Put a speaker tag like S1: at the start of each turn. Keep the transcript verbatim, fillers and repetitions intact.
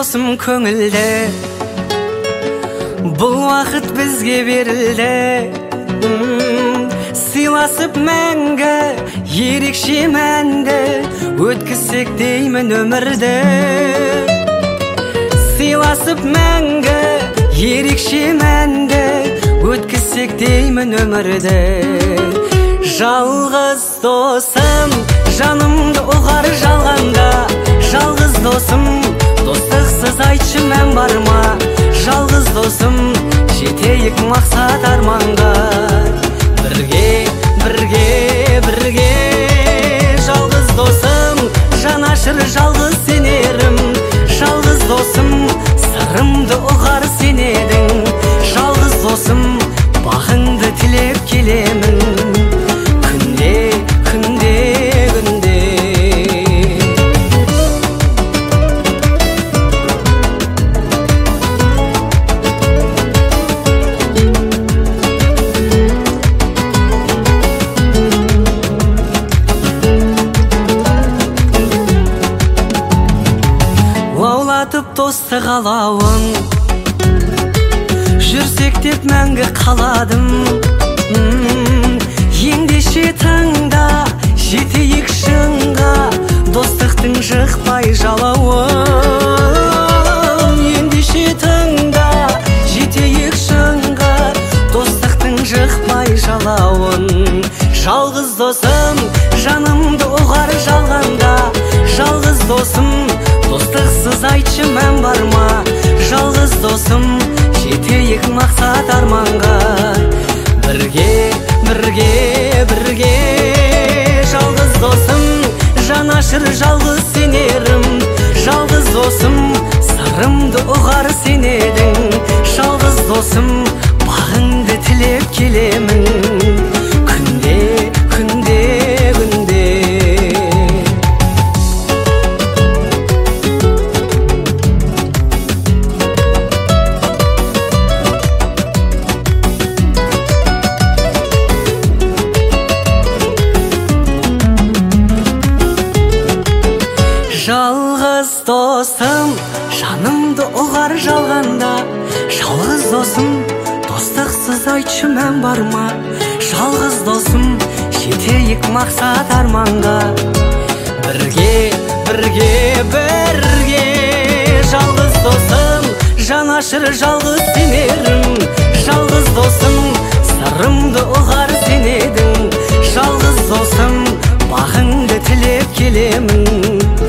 S1: досым көңілді, бұл уақыт бізге берілді. Сыйласып мәңгі ерекше мәнді, өткізсек деймін өмірді. Сыйласып мәңгі ерекше мәнді, өткізсек деймін өмірді. Жалғыз досым, жанымды ұғар жалғанда. Жалғыз досым, достықсыз айтшы мән бар ма? Жалғыз досым, жетейік мақсат арманға. Бірге, бірге, бірге. Жалғыз досым, жанашыр жалғыз сенерім. Жалғыз досым, сырымды ұғар сенедің. Жалғыз досым, бағыңды тілеп келемін. Күнде, күнде, күнде. Лаулатып достық алауын, жүрсек деп мәңгі қаладым. Ендеше таңда жетейік шыңға, достықтың жықпай жалауын. Ендеше таңда жетейік шыңға, достықтың жықпай жалауын. Жалғыз досым, жанымды ұғар жалғанда. Жалғыз досым, достықсыз айтшы мән бар ма? Жалғыз досым, жетейік мақсат арманға. Бірге, бірге, бірге. Жалғыз досым, жанашыр жалғыз сенерім. Жалғыз досым, сырымды ұғар сенедің. Жалғыз досым, бағыңды тілеп келемін. Күнде, күнде, күнде. Жалғыз досым, жанымды ұғар жалғанда. Жалғыз досым, достықсыз айтшы мән бар ма? Жалғыз досым, жетейік мақсат арманға. Бірге, бірге, бірге. Жалғыз досым, жанашыр жалғыз сенерім. Жалғыз досым, сырымды ұғар сенедің. Жалғыз досым, бағыңды тілеп келемін.